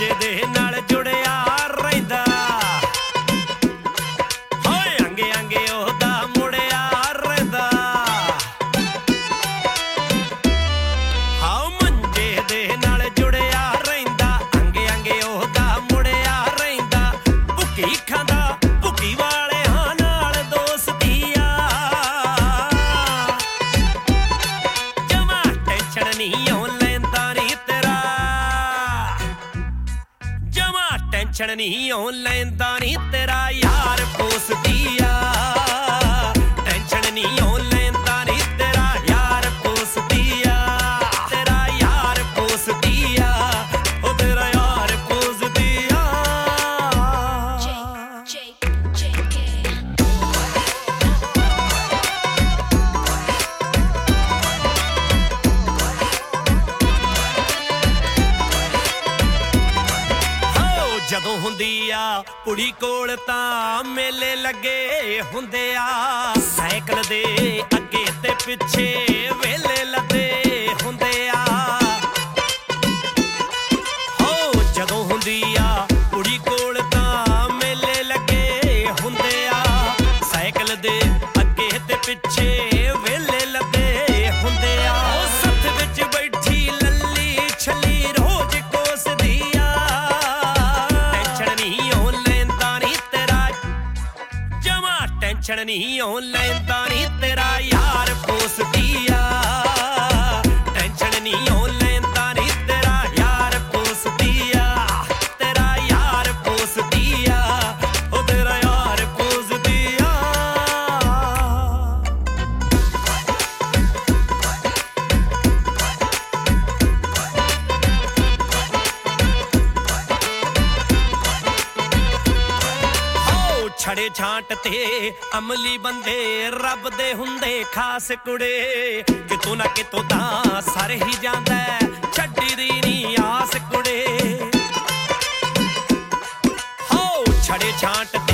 ਮੰਜੇ ਦੇ ਨਾਲ ਜੁੜਿਆ ਰਹਿੰਦਾ ਹੋਏ ਅੰਗੇ ਅੰਗੇ ਉਹਦਾ ਮੁੜਿਆ ਰਹਿੰਦਾ ਹਾਂ ਮੰਜੇ ਦੇ ਨਾਲ ਜੁੜਿਆ ਰਹਿੰਦਾ ਅੰਗੇ ਅੰਗੇ ਉਹਦਾ ਮੁੜਿਆ ਰਹਿੰਦਾ ਭੁੱਕੀ ਖਾਂਦਾ ਭੁੱਕੀ ਵਾਲਿਆਂ ਨਾਲ ਦੋਸਤੀ ਆ ਜਮਾ ਟੈਨਸ਼ਨ ਨਹੀਂ ਓ ਲੈਂਦਾ ਨੀ ਤੇਰਾ ਜਮਾ ਟੈਨਸ਼ਨ ਨਹੀਂ ਓ ਲੈਂਦਾ ਨੀ ਤੇਰਾ ਯਾਰ ਪੋਸਦੀ ਆ ਟੈਨਸ਼ਨ ਨਹੀਂ ਓ ਲੈਂਦਾ ਨੀ ਤੇਰਾ ਯਾਰ ਪੋਸਦੀ ਆ ਤੇਰਾ ਯਾਰ ਪੋਸਦੀ ਆ ਓ ਤੇਰਾ ਯਾਰ ਪੋਸਦੀ ਆ ਜਦੋਂ ਹੁੰਦੀ ਆ ਕੁੜੀ ਕੋਲ ਤਾਂ ਮੇਲੇ ਲੱਗੇ ਹੁੰਦੇ ਆ ਸਾਈਕਲ ਦੇ ਅੱਗੇ ਤੇ ਪਿੱਛੇ ਵੇਲੇ ਲੱਦੇ ਹੁੰਦੇ ਆ ਹੋ ਜਦੋਂ ਹੁੰਦੀ ਆ ਕੁੜੀ ਕੋਲ ਤਾਂ ਮੇਲੇ ਲੱਗੇ ਹੁੰਦੇ ਆ ਸਾਈਕਲ ਦੇ ਅੱਗੇ ਤੇ ਪਿੱਛੇ ਵੇਲੇ ਲੱਦੇ ਹੁੰਦੇ ਆ ਉਹ ਸੱਥ ਵਿੱਚ ਬੈਠੀ ਲੱਲੀ ਛੱਲੀ ਰੋਜ਼ ਕੋਸਦੀ ਆ ਟੈਨਸ਼ਨ ਨਹੀਂ ਓ ਲੈਂਦਾ ਨੀ ਤੇਰਾ ਯਾਰ ਪੋਸਦੀ ਆ ਟੈਨਸ਼ਨ ਨਹੀਂ ਓ ਲੈਂਦਾ ਨੀ ਤੇਰਾ ਯਾਰ ਪੋਸਦੀ ਆ ਤੇਰਾ ਯਾਰ ਪੋਸਦੀ ਆ ਓ ਤੇਰਾ ਯਾਰ ਪੋਸਦੀ ਆ ਛੜੇ ਛਾਂਟ ਤੇ ਅਮਲੀ ਬੰਦੇ ਰੱਬ ਦੇ ਹੁੰਦੇ ਖਾਸ ਕੁੜੇ ਕਿਤੋਂ ਨਾ ਕਿਤੋਂ ਤਾਂ ਸਰ ਹੀ ਜਾਂਦਾ ਛੱਡੀ ਦੀ ਨੀ ਆਸ ਕੁੜੇ ਹੋ ਛੜੇ ਛਾਂਟ